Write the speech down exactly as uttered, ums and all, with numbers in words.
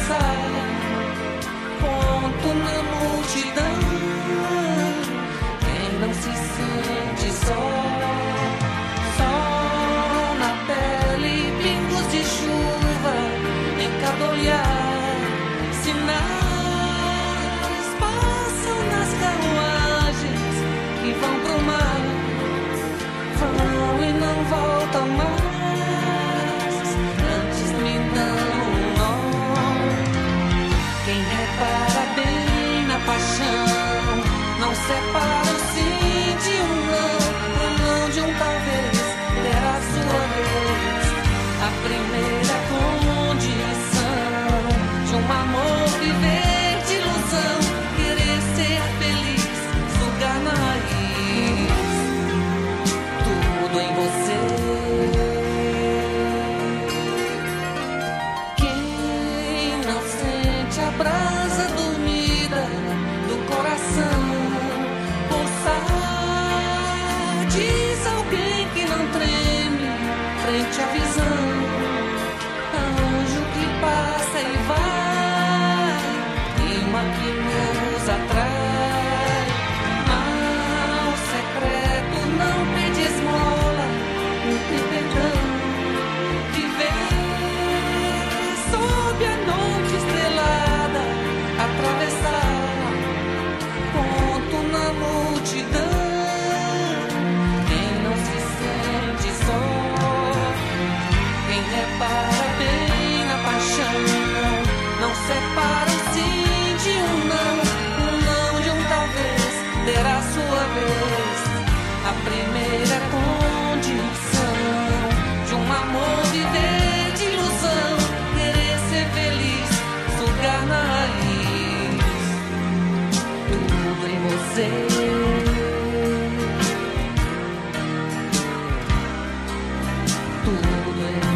atravessar. Ponto na multidão, quem não se sente só. Sol na pele, pingos de chuva em cada olhar. Sinais passam nas carruagens que vão pro mar. Vão e não voltam mais, antes me dão um nó. Quem repara bem na paixão não separa o sim de um não. O não de um talvez terá a sua vez. A primeira condição de um amor viver de ilusão, querer ser feliz, sugar na raiz tudo em você. Quem não sente a brasa dormida do coração pulsar, diz alguém que não treme frente à visão. Anjo que passa e vai, rima que nos atrai. Mal secreto não pede esmola, cumpre perdão. Viver sob a noite estrelada, atravessar. Ponto na multidão, quem não se sente só. Quem repara bem na paixão não separa o sim de um não. Um não de um talvez terá sua vez. A primeira condição de um amor viver de ilusão, querer ser feliz, sugar na raiz tudo em você. Tudo em